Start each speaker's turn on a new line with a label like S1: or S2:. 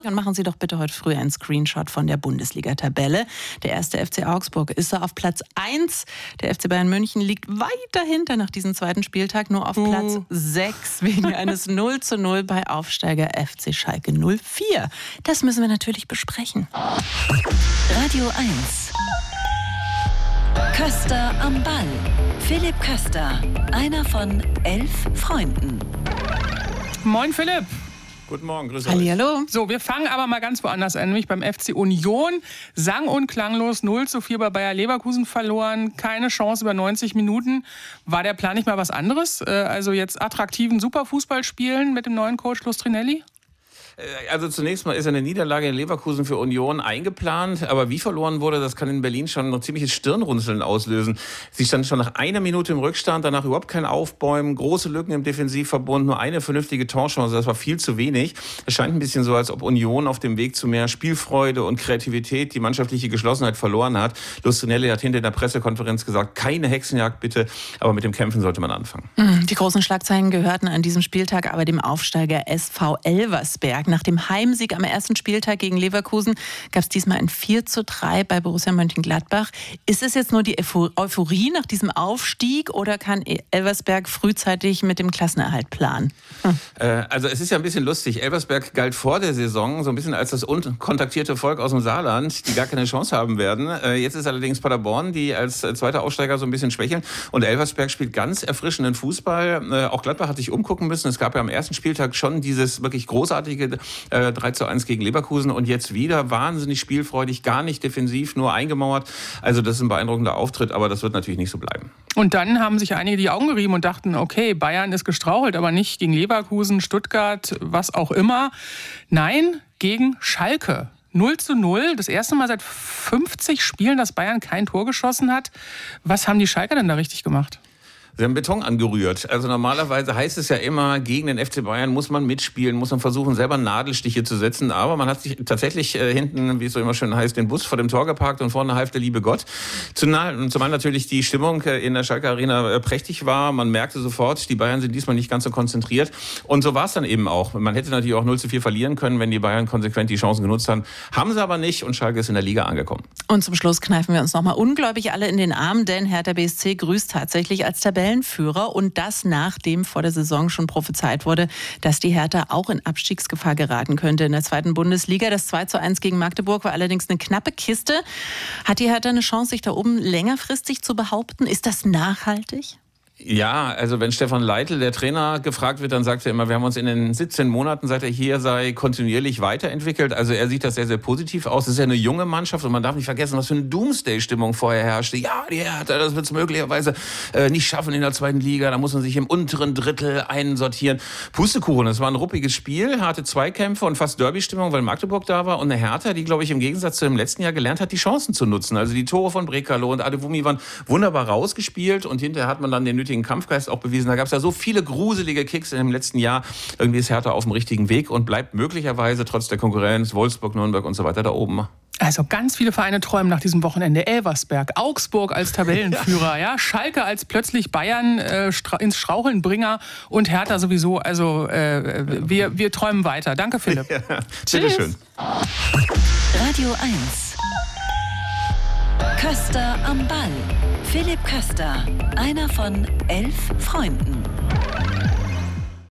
S1: und machen Sie doch bitte heute früh einen Screenshot von der Bundesliga-Tabelle. Der erste FC Augsburg ist auf Platz 1. Der FC Bayern München liegt weit dahinter nach diesem zweiten Spieltag, nur auf Platz 6 wegen eines 0:0 bei Aufsteiger FC Schalke 04. Das müssen wir natürlich besprechen.
S2: Radio 1. Köster am Ball. Philipp Köster, einer von 11 Freunden.
S3: Moin Philipp.
S4: Guten Morgen, grüß euch.
S1: Hallihallo.
S3: So, wir fangen aber mal ganz woanders an, nämlich beim FC Union. Sang- und klanglos 0:4 bei Bayer Leverkusen verloren. Keine Chance über 90 Minuten. War der Plan nicht mal was anderes? Also jetzt attraktiven Superfußball spielen mit dem neuen Coach Lustrinelli?
S4: Also zunächst mal ist eine Niederlage in Leverkusen für Union eingeplant, aber wie verloren wurde, das kann in Berlin schon ein ziemliches Stirnrunzeln auslösen. Sie standen schon nach einer Minute im Rückstand, danach überhaupt kein Aufbäumen, große Lücken im Defensivverbund, nur eine vernünftige Torchance, das war viel zu wenig. Es scheint ein bisschen so, als ob Union auf dem Weg zu mehr Spielfreude und Kreativität die mannschaftliche Geschlossenheit verloren hat. Lustrinelli hat hinter der Pressekonferenz gesagt, keine Hexenjagd bitte, aber mit dem Kämpfen sollte man anfangen.
S1: Die großen Schlagzeilen gehörten an diesem Spieltag aber dem Aufsteiger SV Elversberg. Nach dem Heimsieg am ersten Spieltag gegen Leverkusen gab es diesmal ein 4:3 bei Borussia Mönchengladbach. Ist es jetzt nur die Euphorie nach diesem Aufstieg oder kann Elversberg frühzeitig mit dem Klassenerhalt planen?
S4: Also es ist ja ein bisschen lustig. Elversberg galt vor der Saison so ein bisschen als das unkontaktierte Volk aus dem Saarland, die gar keine Chance haben werden. Jetzt ist allerdings Paderborn, die als zweiter Aufsteiger so ein bisschen schwächeln. Und Elversberg spielt ganz erfrischenden Fußball. Auch Gladbach hat sich umgucken müssen. Es gab ja am ersten Spieltag schon dieses wirklich großartige 3:1 gegen Leverkusen und jetzt wieder wahnsinnig spielfreudig, gar nicht defensiv, nur eingemauert. Also das ist ein beeindruckender Auftritt, aber das wird natürlich nicht so bleiben.
S3: Und dann haben sich einige die Augen gerieben und dachten, okay, Bayern ist gestrauchelt, aber nicht gegen Leverkusen, Stuttgart, was auch immer. Nein, gegen Schalke. 0:0, das erste Mal seit 50 Spielen, dass Bayern kein Tor geschossen hat. Was haben die Schalker denn da richtig gemacht?
S4: Sie haben Beton angerührt. Also normalerweise heißt es ja immer, gegen den FC Bayern muss man mitspielen, muss man versuchen, selber Nadelstiche zu setzen. Aber man hat sich tatsächlich hinten, wie es so immer schön heißt, den Bus vor dem Tor geparkt und vorne half der liebe Gott. Zumal natürlich die Stimmung in der Schalke Arena prächtig war. Man merkte sofort, die Bayern sind diesmal nicht ganz so konzentriert. Und so war es dann eben auch. Man hätte natürlich auch 0:4 verlieren können, wenn die Bayern konsequent die Chancen genutzt haben. Haben sie aber nicht und Schalke ist in der Liga angekommen.
S1: Und zum Schluss kneifen wir uns nochmal ungläubig alle in den Arm, denn Hertha BSC grüßt tatsächlich als Tabellenführer und das nachdem vor der Saison schon prophezeit wurde, dass die Hertha auch in Abstiegsgefahr geraten könnte in der zweiten Bundesliga. Das 2:1 gegen Magdeburg war allerdings eine knappe Kiste. Hat die Hertha eine Chance, sich da oben längerfristig zu behaupten? Ist das nachhaltig?
S4: Ja, also wenn Stefan Leitl, der Trainer, gefragt wird, dann sagt er immer, wir haben uns in den 17 Monaten, seit er hier sei, kontinuierlich weiterentwickelt. Also er sieht das sehr, sehr positiv aus. Es ist ja eine junge Mannschaft und man darf nicht vergessen, was für eine Doomsday-Stimmung vorher herrschte. Ja, die Hertha, das wird es möglicherweise nicht schaffen in der zweiten Liga. Da muss man sich im unteren Drittel einsortieren. Pustekuchen, es war ein ruppiges Spiel, harte Zweikämpfe und fast Derby-Stimmung, weil Magdeburg da war. Und eine Hertha, die, glaube ich, im Gegensatz zu dem letzten Jahr gelernt hat, die Chancen zu nutzen. Also die Tore von Brekalo und Adewumi waren wunderbar rausgespielt und hinterher hat man dann den nötigen Kampfgeist auch bewiesen. Da gab es ja so viele gruselige Kicks im letzten Jahr. Irgendwie ist Hertha auf dem richtigen Weg und bleibt möglicherweise trotz der Konkurrenz Wolfsburg, Nürnberg und so weiter da oben.
S3: Also ganz viele Vereine träumen nach diesem Wochenende. Elversberg, Augsburg als Tabellenführer, ja, Schalke als plötzlich Bayern ins Straucheln Bringer und Hertha sowieso. Also wir träumen weiter. Danke, Philipp.
S4: Ja, bitteschön.
S2: Radio 1. Köster am Ball. Philipp Köster, einer von 11 Freunden.